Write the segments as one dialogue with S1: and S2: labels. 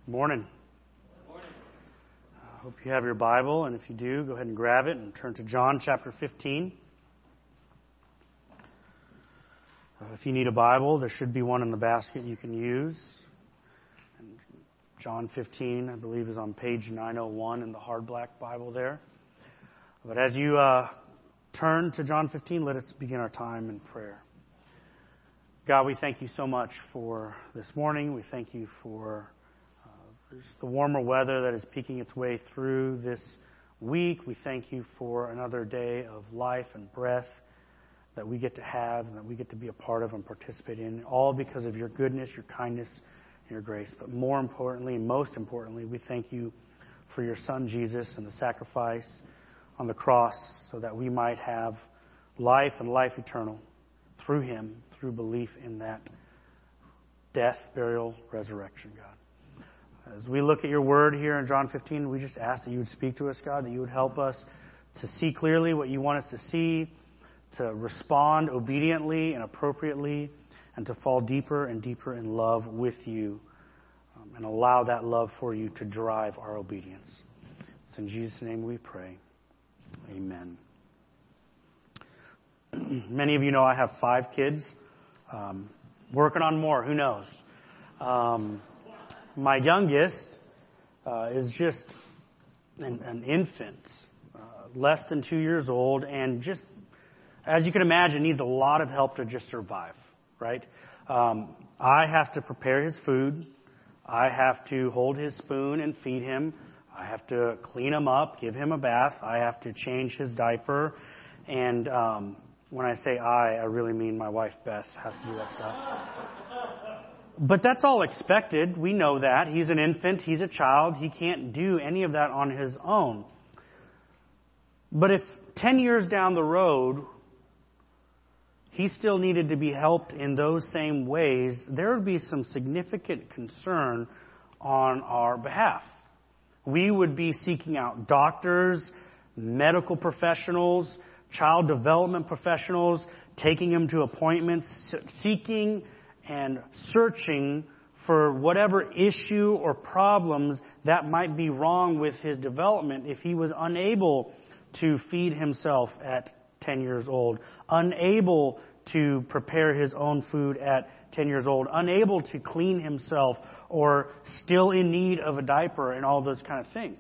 S1: Morning. I hope you have your Bible, and if you do, go ahead and grab it and turn to John chapter 15. If you need a Bible, there should be one in the basket you can use. And John 15, I believe, is on page 901 in the hard black Bible there. But as you turn to John 15, let us begin our time in prayer. God, we thank you so much for this morning. We thank you for the warmer weather that is peeking its way through this week. We thank you for another day of life and breath that we get to have and that we get to be a part of and participate in, all because of your goodness, your kindness, and your grace. But more importantly, and most importantly, we thank you for your Son, Jesus, and the sacrifice on the cross so that we might have life and life eternal through him, through belief in that death, burial, resurrection, God. As we look at your word here in John 15, we just ask that you would speak to us, God, that you would help us to see clearly what you want us to see, to respond obediently and appropriately, and to fall deeper and deeper in love with you, and allow that love for you to drive our obedience. It's in Jesus' name we pray. Amen. Many of you know I have 5 kids. Working on more, who knows? My youngest is just an infant, less than 2 years old, and just, as you can imagine, needs a lot of help to just survive, right? I have to prepare his food. I have to hold his spoon and feed him. I have to clean him up, give him a bath. I have to change his diaper. And when I say I really mean my wife, Beth, has to do that stuff. But that's all expected. We know that. He's an infant. He's a child. He can't do any of that on his own. But if 10 years down the road, he still needed to be helped in those same ways, there would be some significant concern on our behalf. We would be seeking out doctors, medical professionals, child development professionals, taking him to appointments, seeking and searching for whatever issue or problems that might be wrong with his development if he was unable to feed himself at 10 years old, unable to prepare his own food at 10 years old, unable to clean himself, or still in need of a diaper and all those kind of things.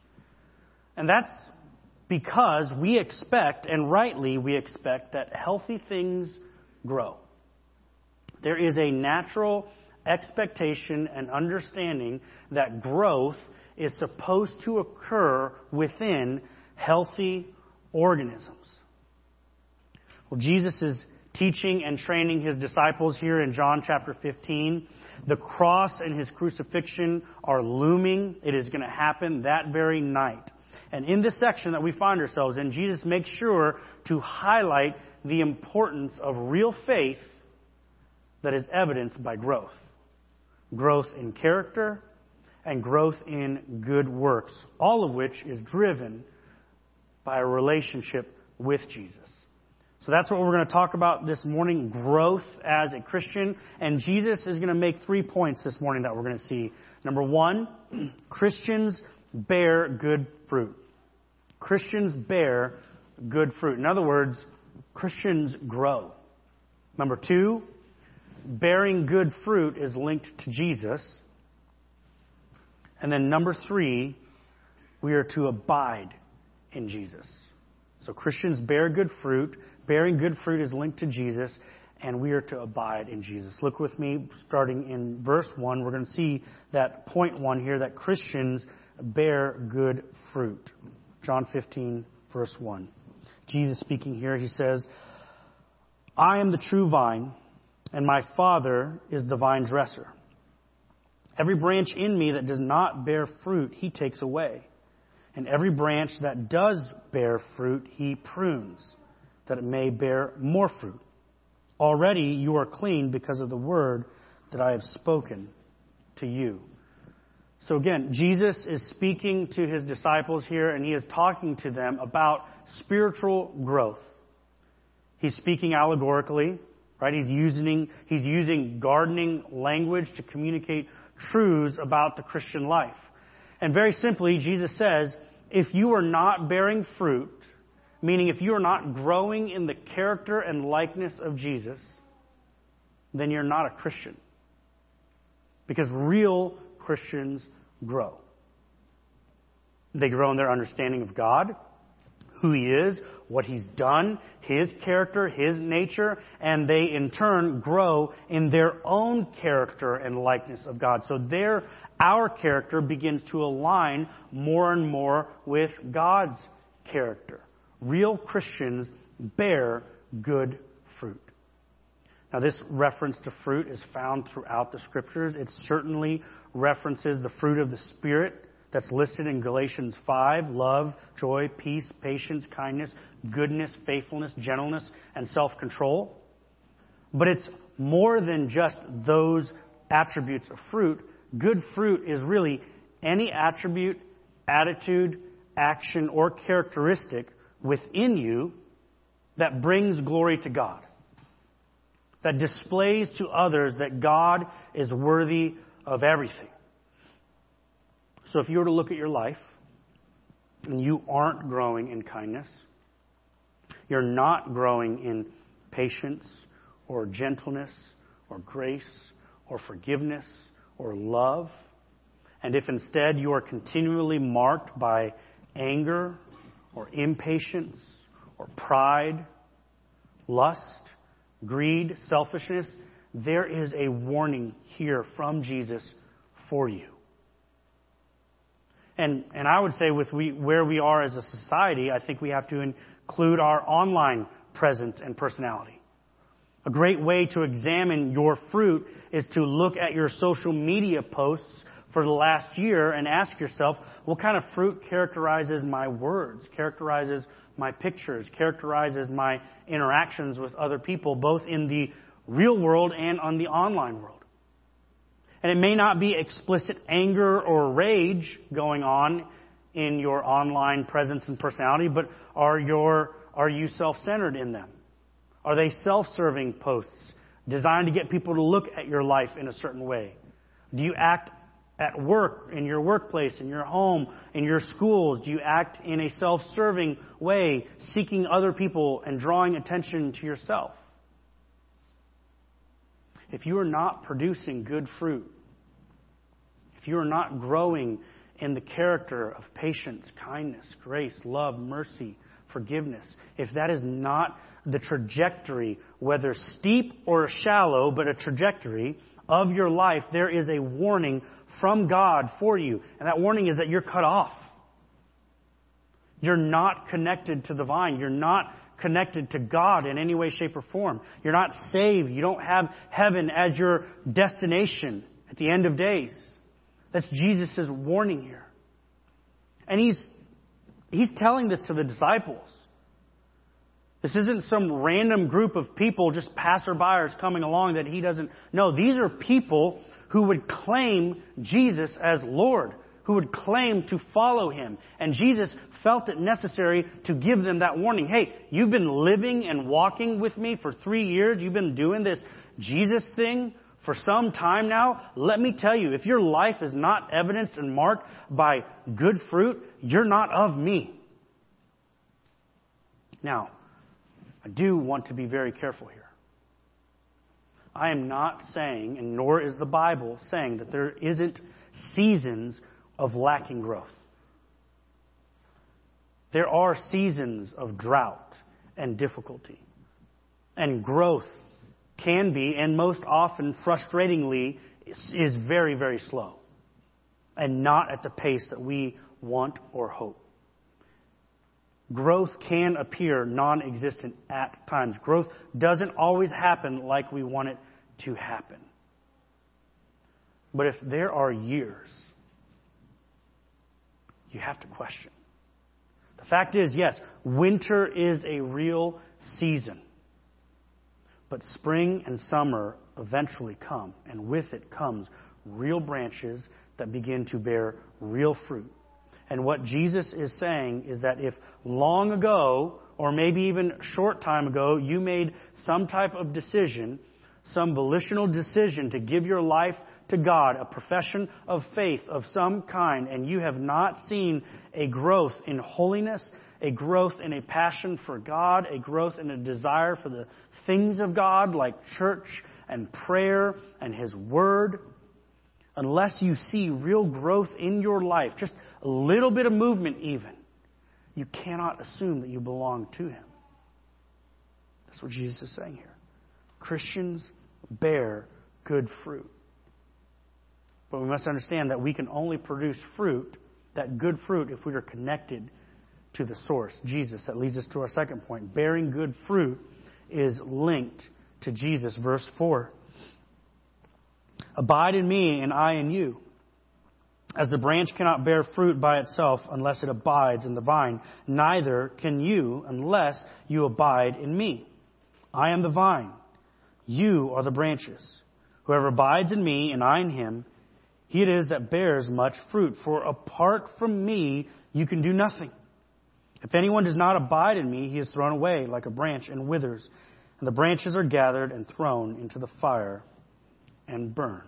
S1: And that's because we expect, and rightly we expect, that healthy things grow. There is a natural expectation and understanding that growth is supposed to occur within healthy organisms. Well, Jesus is teaching and training his disciples here in John chapter 15. The cross and his crucifixion are looming. It is going to happen that very night. And in this section that we find ourselves in, Jesus makes sure to highlight the importance of real faith that is evidenced by growth. Growth in character and growth in good works, all of which is driven by a relationship with Jesus. So that's what we're going to talk about this morning, growth as a Christian. And Jesus is going to make 3 points this morning that we're going to see. Number 1, Christians bear good fruit. Christians bear good fruit. In other words, Christians grow. Number 2, bearing good fruit is linked to Jesus. And then number 3, we are to abide in Jesus. So Christians bear good fruit. Bearing good fruit is linked to Jesus, and we are to abide in Jesus. Look with me, starting in verse 1. We're going to see that point 1 here, that Christians bear good fruit. John 15, verse 1. Jesus speaking here, he says, I am the true vine, and my Father is the vine dresser. Every branch in me that does not bear fruit, he takes away. And every branch that does bear fruit, he prunes, that it may bear more fruit. Already you are clean because of the word that I have spoken to you. So again, Jesus is speaking to his disciples here, and he is talking to them about spiritual growth. He's speaking allegorically, right? He's using gardening language to communicate truths about the Christian life. And very simply, Jesus says, if you are not bearing fruit, meaning if you are not growing in the character and likeness of Jesus, then you're not a Christian. Because real Christians grow. They grow in their understanding of God, who He is, what He's done, His character, His nature, and they in turn grow in their own character and likeness of God. So our character begins to align more and more with God's character. Real Christians bear good fruit. Now, this reference to fruit is found throughout the Scriptures. It certainly references the fruit of the Spirit that's listed in Galatians 5, love, joy, peace, patience, kindness, goodness, faithfulness, gentleness, and self-control. But it's more than just those attributes of fruit. Good fruit is really any attribute, attitude, action, or characteristic within you that brings glory to God, that displays to others that God is worthy of everything. So if you were to look at your life and you aren't growing in kindness, you're not growing in patience or gentleness or grace or forgiveness or love, and if instead you are continually marked by anger or impatience or pride, lust, greed, selfishness, there is a warning here from Jesus for you. And I would say with where we are as a society, I think we have to include our online presence and personality. A great way to examine your fruit is to look at your social media posts for the last year and ask yourself, what kind of fruit characterizes my words, characterizes my pictures, characterizes my interactions with other people, both in the real world and on the online world. And it may not be explicit anger or rage going on in your online presence and personality, but are you self-centered in them? Are they self-serving posts designed to get people to look at your life in a certain way? Do you act at work, in your workplace, in your home, in your schools? Do you act in a self-serving way, seeking other people and drawing attention to yourself? If you are not producing good fruit, if you are not growing in the character of patience, kindness, grace, love, mercy, forgiveness, if that is not the trajectory, whether steep or shallow, but a trajectory of your life, there is a warning from God for you. And that warning is that you're cut off. You're not connected to the vine. You're not connected to God in any way, shape, or form. You're not saved. You don't have heaven as your destination at the end of days. That's Jesus' warning here. And he's telling this to the disciples. This isn't some random group of people, just passerbyers coming along that he doesn't know. These are people who would claim Jesus as Lord, who would claim to follow Him. And Jesus felt it necessary to give them that warning. Hey, you've been living and walking with me for 3 years. You've been doing this Jesus thing for some time now. Let me tell you, if your life is not evidenced and marked by good fruit, you're not of me. Now, I do want to be very careful here. I am not saying, and nor is the Bible saying, that there isn't seasons of lacking growth. There are seasons of drought and difficulty. And growth can be, and most often, frustratingly, is very, very slow. And not at the pace that we want or hope. Growth can appear non-existent at times. Growth doesn't always happen like we want it to happen. But if there are years, you have to question. The fact is, yes, winter is a real season. But spring and summer eventually come, and with it comes real branches that begin to bear real fruit. And what Jesus is saying is that if long ago, or maybe even a short time ago, you made some type of decision, some volitional decision to give your life to God, a profession of faith of some kind, and you have not seen a growth in holiness, a growth in a passion for God, a growth in a desire for the things of God like church and prayer and His Word, unless you see real growth in your life, just a little bit of movement even, you cannot assume that you belong to Him. That's what Jesus is saying here. Christians bear good fruit. But we must understand that we can only produce fruit, that good fruit, if we are connected to the source, Jesus. That leads us to our second point. Bearing good fruit is linked to Jesus. Verse 4. Abide in me and I in you. As the branch cannot bear fruit by itself unless it abides in the vine, neither can you unless you abide in me. I am the vine. You are the branches. Whoever abides in me and I in him, he it is that bears much fruit. For apart from me, you can do nothing. If anyone does not abide in me, he is thrown away like a branch and withers. And the branches are gathered and thrown into the fire and burned.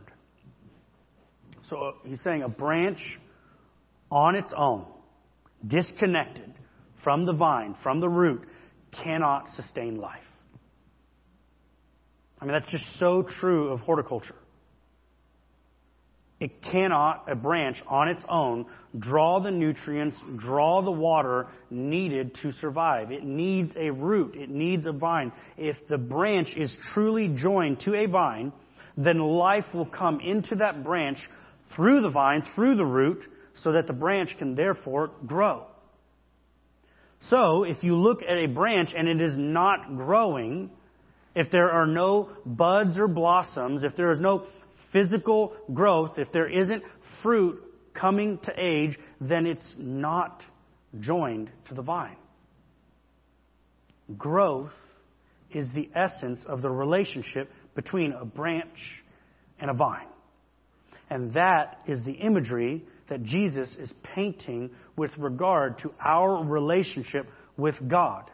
S1: So he's saying a branch on its own, disconnected from the vine, from the root, cannot sustain life. I mean, that's just so true of horticulture. It cannot, a branch on its own, draw the nutrients, draw the water needed to survive. It needs a root. It needs a vine. If the branch is truly joined to a vine, then life will come into that branch through the vine, through the root, so that the branch can therefore grow. So, if you look at a branch and it is not growing, if there are no buds or blossoms, if there is no physical growth, if there isn't fruit coming to age, then it's not joined to the vine. Growth is the essence of the relationship between a branch and a vine. And that is the imagery that Jesus is painting with regard to our relationship with God.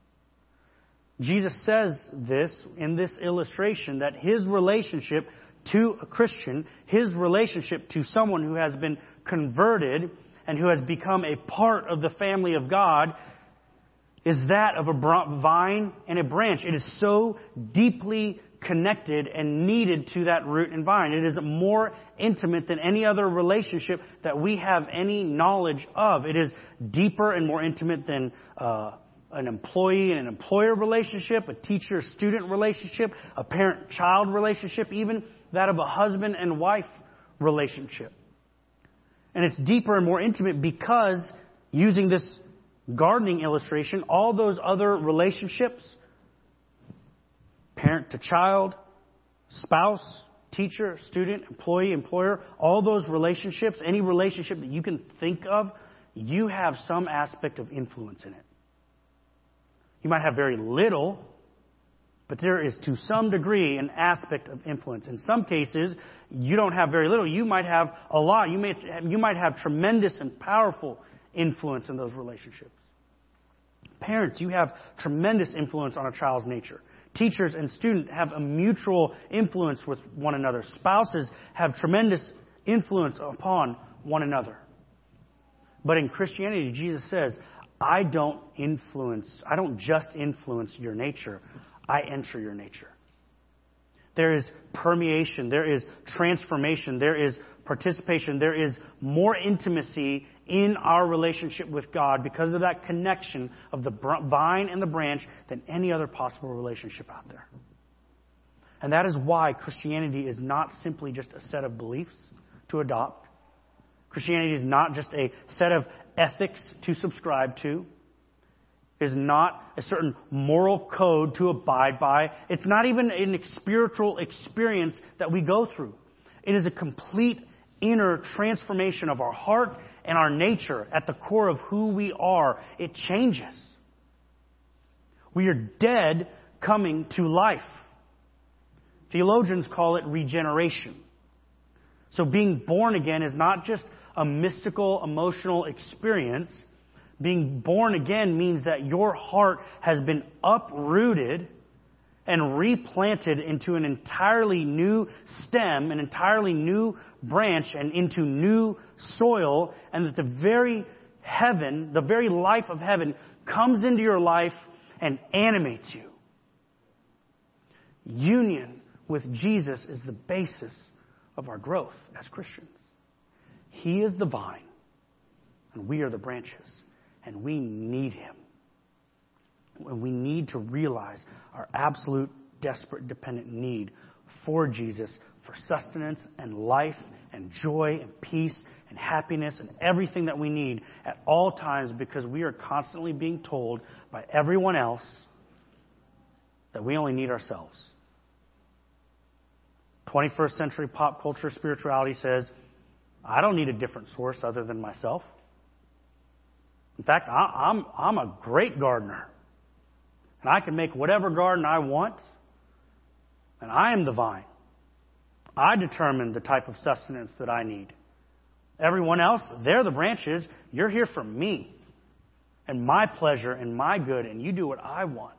S1: Jesus says this in this illustration, that his relationship to a Christian, his relationship to someone who has been converted and who has become a part of the family of God, is that of a vine and a branch. It is so deeply connected and needed to that root and vine. It is more intimate than any other relationship that we have any knowledge of. It is deeper and more intimate than an employee and an employer relationship, a teacher-student relationship, a parent-child relationship, even that of a husband and wife relationship. And it's deeper and more intimate because, using this gardening illustration, all those other relationships, parent to child, spouse, teacher, student, employee, employer, all those relationships, any relationship that you can think of, you have some aspect of influence in it. You might have very little, but there is to some degree an aspect of influence. In some cases, you don't have very little. You might have a lot. You might have tremendous and powerful influence in those relationships. Parents, you have tremendous influence on a child's nature. Teachers and students have a mutual influence with one another. Spouses have tremendous influence upon one another. But in Christianity, Jesus says, I don't just influence your nature. I enter your nature. There is permeation. There is transformation. There is participation. There is more intimacy in our relationship with God because of that connection of the vine and the branch than any other possible relationship out there. And that is why Christianity is not simply just a set of beliefs to adopt. Christianity is not just a set of ethics to subscribe to. It is not a certain moral code to abide by. It's not even a spiritual experience that we go through. It is a complete inner transformation of our heart and our nature at the core of who we are. It changes. We are dead coming to life. Theologians call it regeneration. So being born again is not just a mystical, emotional experience. Being born again means that your heart has been uprooted and replanted into an entirely new stem, an entirely new branch, and into new soil, and that the very heaven, the very life of heaven, comes into your life and animates you. Union with Jesus is the basis of our growth as Christians. He is the vine, and we are the branches, and we need Him. And we need to realize our absolute, desperate, dependent need for Jesus, for sustenance and life and joy and peace and happiness and everything that we need at all times, because we are constantly being told by everyone else that we only need ourselves. 21st century pop culture spirituality says, I don't need a different source other than myself. In fact, I'm a great gardener. And I can make whatever garden I want. And I am the vine. I determine the type of sustenance that I need. Everyone else, they're the branches. You're here for me and my pleasure and my good, and you do what I want.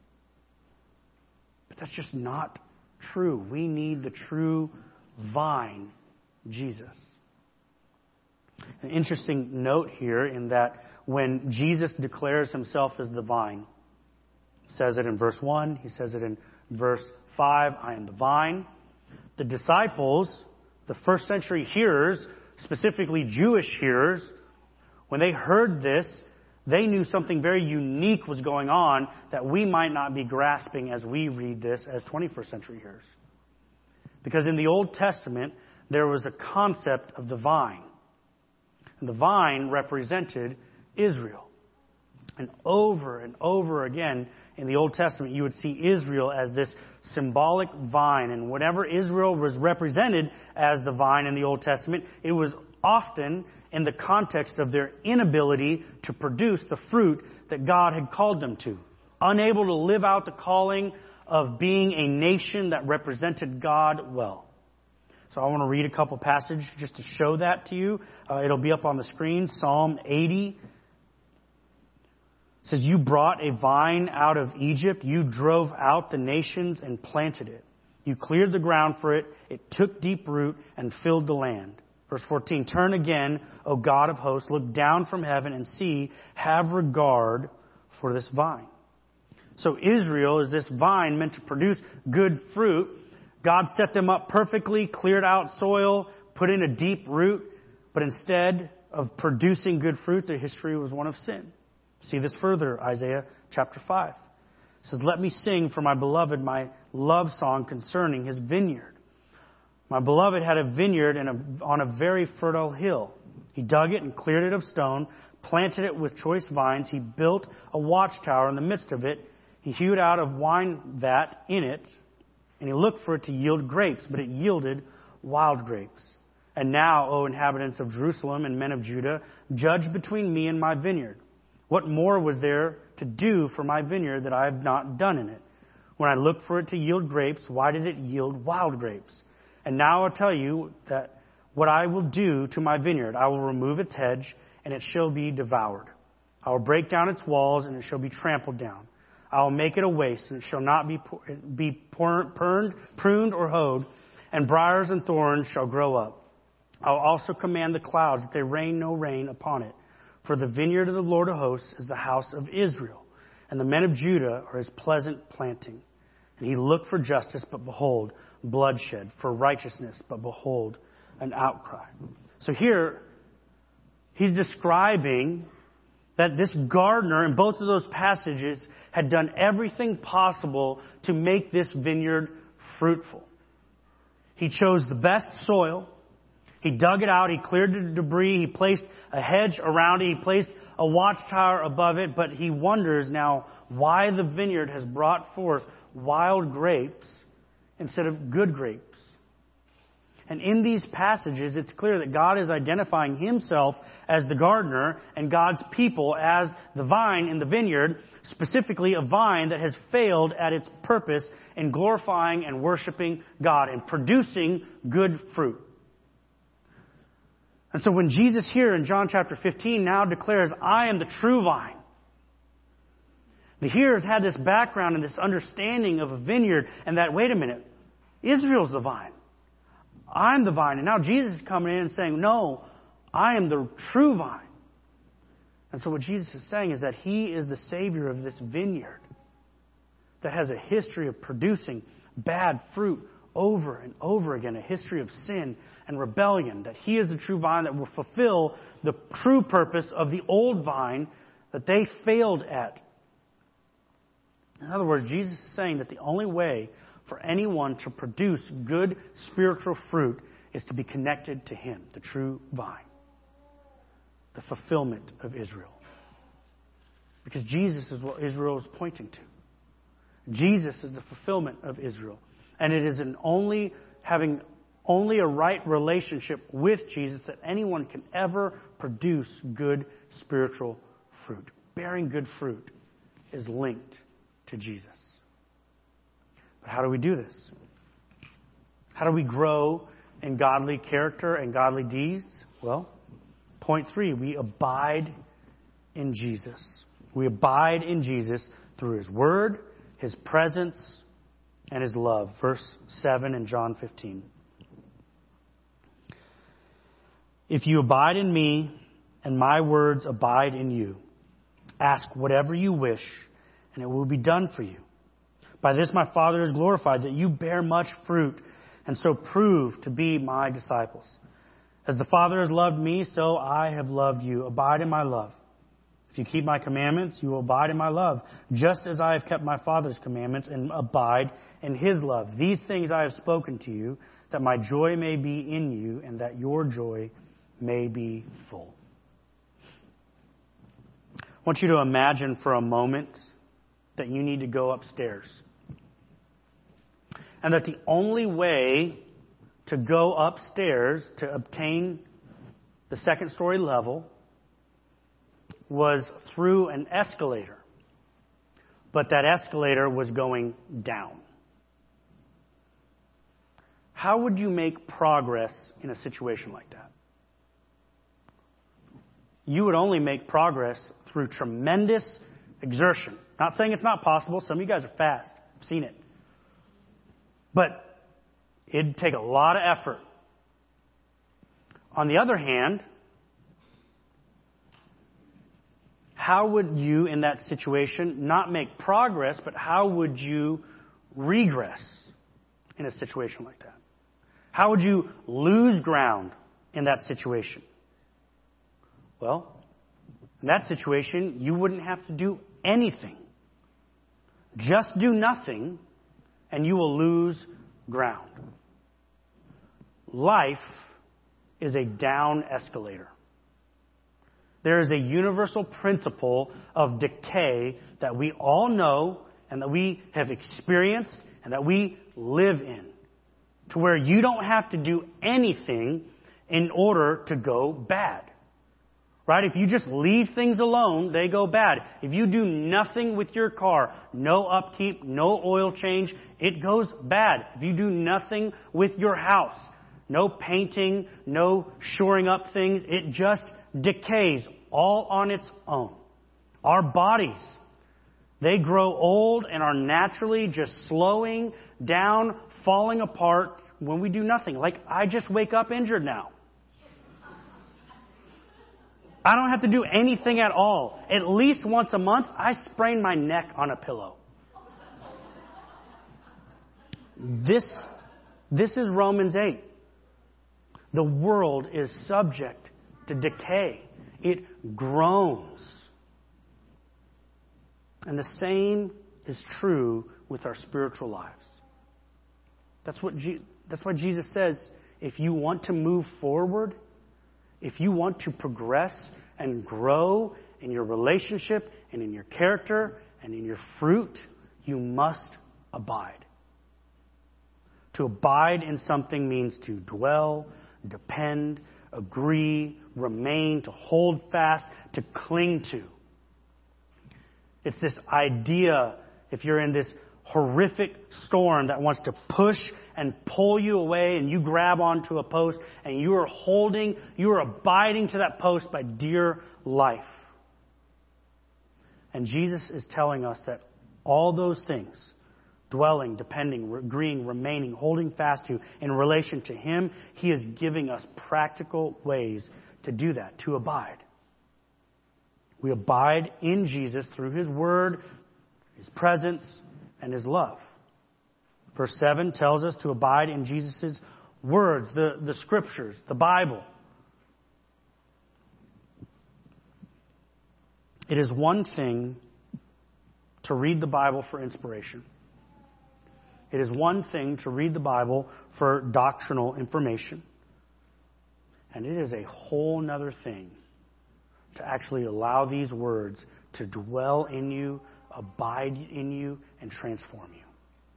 S1: But that's just not true. We need the true vine, Jesus. An interesting note here in that when Jesus declares Himself as the vine, He says it in verse 1, He says it in verse 5, I am the vine. The disciples, the first century hearers, specifically Jewish hearers, when they heard this, they knew something very unique was going on that we might not be grasping as we read this as 21st century hearers. Because in the Old Testament, there was a concept of the vine. And the vine represented Israel. And over again in the Old Testament, you would see Israel as this symbolic vine. And whenever Israel was represented as the vine in the Old Testament, it was often in the context of their inability to produce the fruit that God had called them to. Unable to live out the calling of being a nation that represented God well. So I want to read a couple passages just to show that to you. It'll be up on the screen. Psalm 80 says, you brought a vine out of Egypt. You drove out the nations and planted it. You cleared the ground for it. It took deep root and filled the land. Verse 14, turn again, O God of hosts, look down from heaven and see, have regard for this vine. So Israel is this vine meant to produce good fruit. God set them up perfectly, cleared out soil, put in a deep root, but instead of producing good fruit, the history was one of sin. See this further, Isaiah chapter 5. It says, let me sing for my beloved my love song concerning his vineyard. My beloved had a vineyard on a very fertile hill. He dug it and cleared it of stone, planted it with choice vines. He built a watchtower in the midst of it. He hewed out a wine vat in it, and he looked for it to yield grapes, but it yielded wild grapes. And now, O inhabitants of Jerusalem and men of Judah, judge between me and my vineyard. What more was there to do for my vineyard that I have not done in it? When I looked for it to yield grapes, why did it yield wild grapes? And now I'll tell you that what I will do to my vineyard, I will remove its hedge, and it shall be devoured. I will break down its walls, and it shall be trampled down. I will make it a waste, and it shall not be pruned or hoed, and briars and thorns shall grow up. I will also command the clouds that they rain no rain upon it. For the vineyard of the Lord of hosts is the house of Israel, and the men of Judah are his pleasant planting. And he looked for justice, but behold, bloodshed, for righteousness, but behold, an outcry. So here, he's describing that this gardener in both of those passages had done everything possible to make this vineyard fruitful. He chose the best soil. He dug it out. He cleared the debris. He placed a hedge around it. He placed a watchtower above it. But he wonders now why the vineyard has brought forth wild grapes instead of good grapes. And in these passages, it's clear that God is identifying himself as the gardener and God's people as the vine in the vineyard, specifically a vine that has failed at its purpose in glorifying and worshiping God and producing good fruit. And so when Jesus here in John chapter 15 now declares, I am the true vine, the hearers had this background and this understanding of a vineyard, and that, wait a minute, Israel's the vine. I'm the vine. And now Jesus is coming in and saying, no, I am the true vine. And so what Jesus is saying is that He is the Savior of this vineyard that has a history of producing bad fruit over and over again, a history of sin and rebellion, that He is the true vine that will fulfill the true purpose of the old vine that they failed at. In other words, Jesus is saying that the only way for anyone to produce good spiritual fruit is to be connected to Him, the true vine, the fulfillment of Israel. Because Jesus is what Israel is pointing to. Jesus is the fulfillment of Israel. And it is having only a right relationship with Jesus that anyone can ever produce good spiritual fruit. Bearing good fruit is linked to Jesus. But how do we do this? How do we grow in godly character and godly deeds? Well, point 3, we abide in Jesus. We abide in Jesus through His Word, His presence, and His love. Verse 7 in John 15. If you abide in me and my words abide in you, ask whatever you wish and it will be done for you. By this my Father is glorified, that you bear much fruit and so prove to be my disciples. As the Father has loved me, so I have loved you. Abide in my love. If you keep my commandments, you will abide in my love, just as I have kept my Father's commandments and abide in His love. These things I have spoken to you, that my joy may be in you and that your joy may be full. I want you to imagine for a moment that you need to go upstairs. And that the only way to go upstairs to obtain the second story level was through an escalator. But that escalator was going down. How would you make progress in a situation like that? You would only make progress through tremendous exertion. Not saying it's not possible. Some of you guys are fast. I've seen it. But it'd take a lot of effort. On the other hand, how would you, in that situation, not make progress, but how would you regress in a situation like that? How would you lose ground in that situation? Well, in that situation, you wouldn't have to do anything. Just do nothing, and you will lose ground. Life is a down escalator. There is a universal principle of decay that we all know and that we have experienced and that we live in, to where you don't have to do anything in order to go bad. Right? If you just leave things alone, they go bad. If you do nothing with your car, no upkeep, no oil change, it goes bad. If you do nothing with your house, no painting, no shoring up things, it just decays all on its own. Our bodies, they grow old and are naturally just slowing down, falling apart when we do nothing. Like, I just wake up injured now. I don't have to do anything at all. At least once a month, I sprain my neck on a pillow. This is Romans 8. The world is subject to decay. It groans. And the same is true with our spiritual lives. That's why Jesus says, if you want to move forward, if you want to progress and grow in your relationship and in your character and in your fruit, you must abide. To abide in something means to dwell, depend, agree, remain, to hold fast, to cling to. It's this idea, if you're in this horrific storm that wants to push and pull you away, and you grab onto a post and you are abiding to that post by dear life. And Jesus is telling us that all those things, dwelling, depending, agreeing, remaining, holding fast to, in relation to Him, He is giving us practical ways to do that, to abide. We abide in Jesus through His Word, His presence, and His love. Verse 7 tells us to abide in Jesus' words, the Scriptures, the Bible. It is one thing to read the Bible for inspiration. It is one thing to read the Bible for doctrinal information. And it is a whole nother thing to actually allow these words to dwell in you, abide in you, and transform you.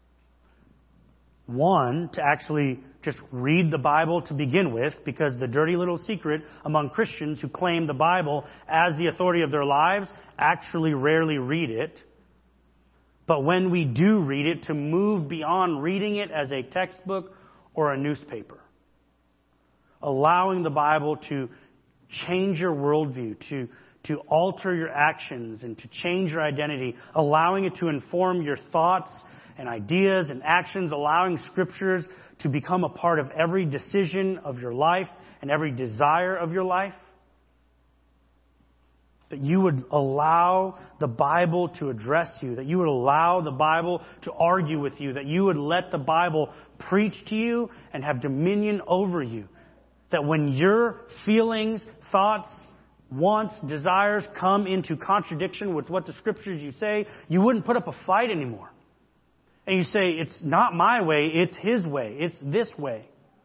S1: One, to actually just read the Bible to begin with, because the dirty little secret among Christians who claim the Bible as the authority of their lives actually rarely read it. But when we do read it, to move beyond reading it as a textbook or a newspaper. Allowing the Bible to change your worldview, to alter your actions and to change your identity. Allowing it to inform your thoughts and ideas and actions. Allowing Scriptures to become a part of every decision of your life and every desire of your life. That you would allow the Bible to address you. That you would allow the Bible to argue with you. That you would let the Bible preach to you and have dominion over you. That when your feelings, thoughts, wants, desires come into contradiction with what the Scriptures you say, you wouldn't put up a fight anymore. And you say, it's not my way, it's His way. It's this way.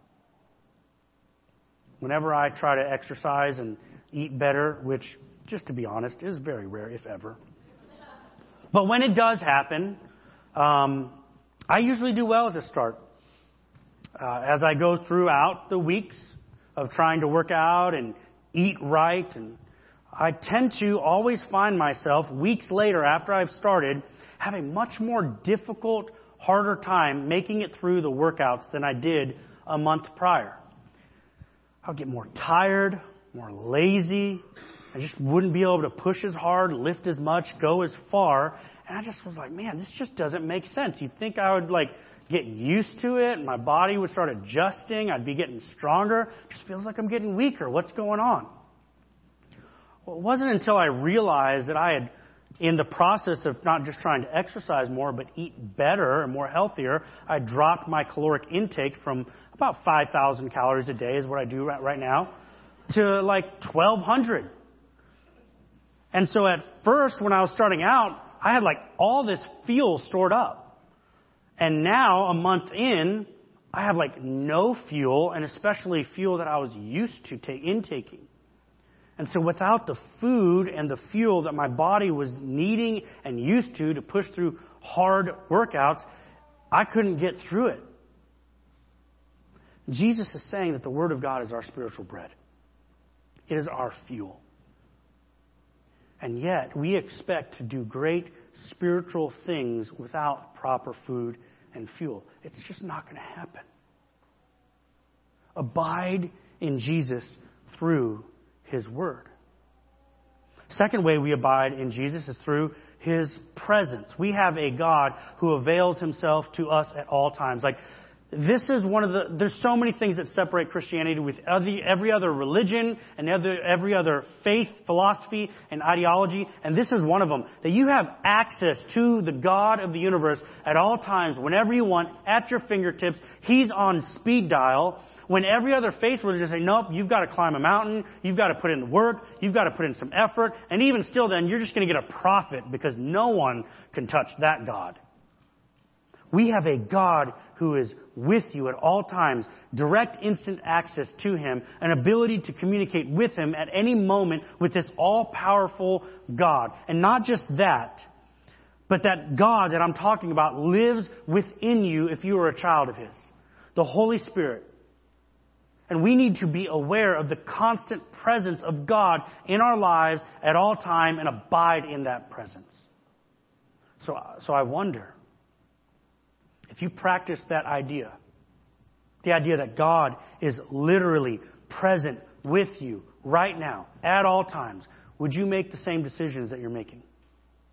S1: Whenever I try to exercise and eat better, which, just to be honest, is very rare, if ever. But when it does happen, I usually do well at the start. As I go throughout the weeks of trying to work out and eat right, and I tend to always find myself weeks later after I've started have a much more difficult, harder time making it through the workouts than I did a month prior. I'll get more tired, more lazy. I just wouldn't be able to push as hard, lift as much, go as far. And I just was like, man, this just doesn't make sense. You'd think I would get used to it, and my body would start adjusting. I'd be getting stronger. It just feels like I'm getting weaker. What's going on? Well, it wasn't until I realized that I had, in the process of not just trying to exercise more, but eat better and more healthier, I dropped my caloric intake from about 5,000 calories a day is what I do right now, to 1,200. And so at first, when I was starting out, I had all this fuel stored up. And now, a month in, I have no fuel, and especially fuel that I was used to intaking. And so without the food and the fuel that my body was needing and used to push through hard workouts, I couldn't get through it. Jesus is saying that the Word of God is our spiritual bread. It is our fuel. And yet, we expect to do great spiritual things without proper food and fuel. It's just not going to happen. Abide in Jesus through His Word. Second way we abide in Jesus is through His presence. We have a God who avails Himself to us at all times. This is there's so many things that separate Christianity with every other religion and every other faith, philosophy, and ideology. And this is one of them. That you have access to the God of the universe at all times, whenever you want, at your fingertips. He's on speed dial. When every other faith was just say, nope, you've got to climb a mountain, you've got to put in the work, you've got to put in some effort, and even still then, you're just going to get a profit because no one can touch that God. We have a God who is with you at all times, direct instant access to Him, an ability to communicate with Him at any moment with this all-powerful God. And not just that, but that God that I'm talking about lives within you if you are a child of His. The Holy Spirit. And we need to be aware of the constant presence of God in our lives at all time and abide in that presence. So I wonder, if you practice that idea, the idea that God is literally present with you right now, at all times, would you make the same decisions that you're making?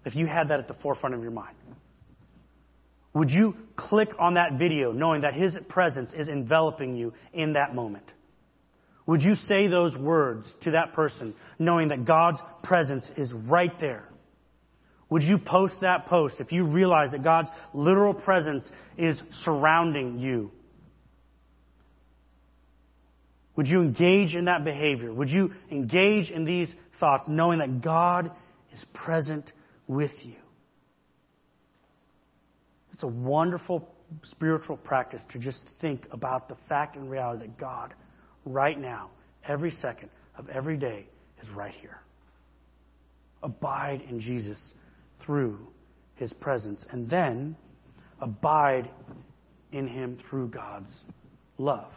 S1: if you had that at the forefront of your mind? Would you click on that video knowing that His presence is enveloping you in that moment? Would you say those words to that person knowing that God's presence is right there? Would you post that post if you realize that God's literal presence is surrounding you? Would you engage in that behavior? Would you engage in these thoughts knowing that God is present with you? It's a wonderful spiritual practice to just think about the fact and reality that God, right now, every second of every day, is right here. Abide in Jesus through His presence, and then abide in Him through God's love.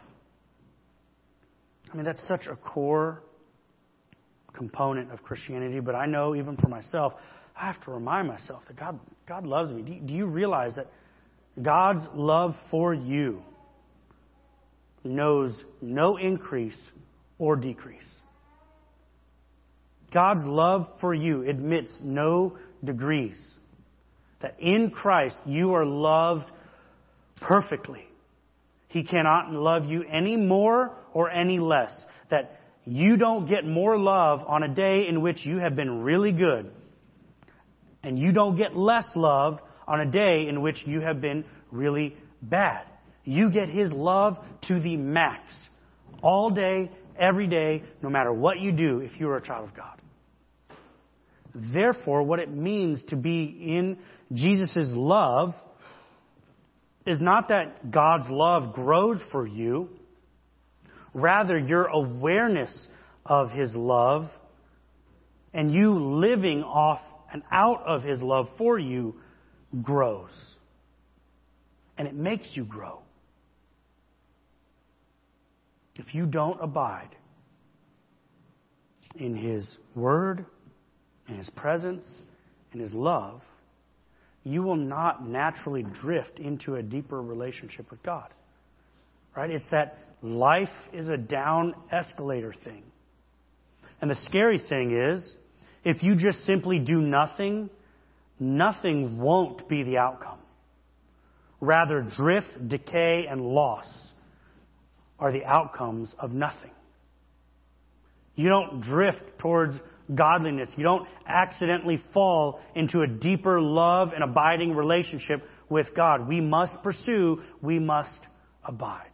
S1: I mean, that's such a core component of Christianity, but I know even for myself, I have to remind myself that God loves me. Do you realize that God's love for you knows no increase or decrease? God's love for you admits no degrees. That in Christ you are loved perfectly. He cannot love you any more or any less. That you don't get more love on a day in which you have been really good. And you don't get less love on a day in which you have been really bad. You get His love to the max. All day, every day, no matter what you do if you're a child of God. Therefore, what it means to be in Jesus' love is not that God's love grows for you. Rather, your awareness of His love and you living off and out of His love for you grows. And it makes you grow. If you don't abide in His Word, in His presence, in His love, you will not naturally drift into a deeper relationship with God. Right? It's that life is a down escalator thing. And the scary thing is, if you just simply do nothing, nothing won't be the outcome. Rather, drift, decay, and loss are the outcomes of nothing. You don't drift towards godliness. You don't accidentally fall into a deeper love and abiding relationship with God. We must pursue, we must abide.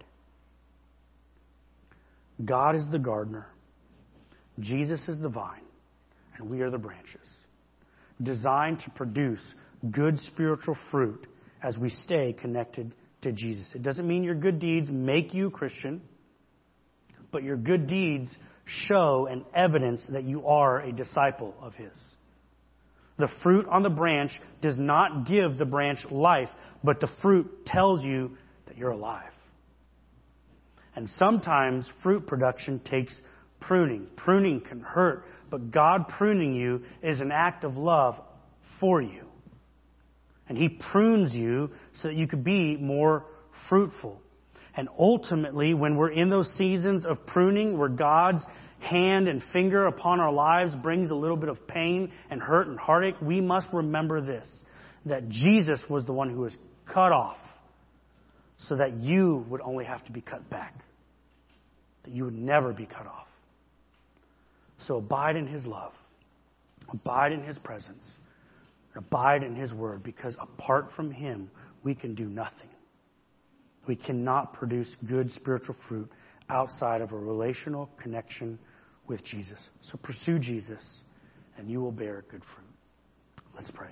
S1: God is the gardener. Jesus is the vine. And we are the branches. Designed to produce good spiritual fruit as we stay connected to Jesus. It doesn't mean your good deeds make you Christian, but your good deeds show and evidence that you are a disciple of His. The fruit on the branch does not give the branch life, but the fruit tells you that you're alive. And sometimes fruit production takes pruning. Pruning can hurt, but God pruning you is an act of love for you. And He prunes you so that you could be more fruitful. And ultimately, when we're in those seasons of pruning where God's hand and finger upon our lives brings a little bit of pain and hurt and heartache, we must remember this, that Jesus was the one who was cut off so that you would only have to be cut back. That you would never be cut off. So abide in His love. Abide in His presence. Abide in His Word, because apart from Him, we can do nothing. We cannot produce good spiritual fruit outside of a relational connection with Jesus. So pursue Jesus, and you will bear good fruit. Let's pray.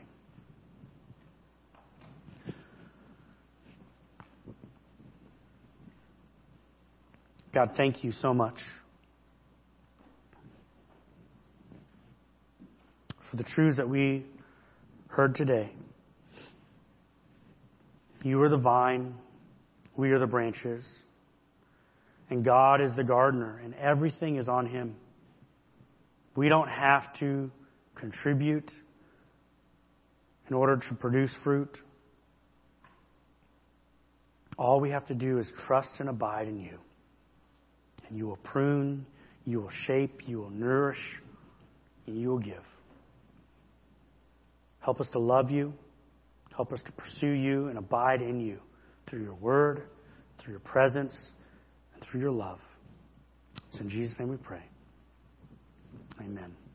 S1: God, thank you so much for the truths that we heard today. You are the vine, we are the branches, and God is the gardener, and everything is on Him. We don't have to contribute in order to produce fruit. All we have to do is trust and abide in You. And You will prune, You will shape, You will nourish, and You will give. Help us to love you. Help us to pursue you and abide in you through your word, through your presence, and through your love. It's in Jesus' name we pray. Amen.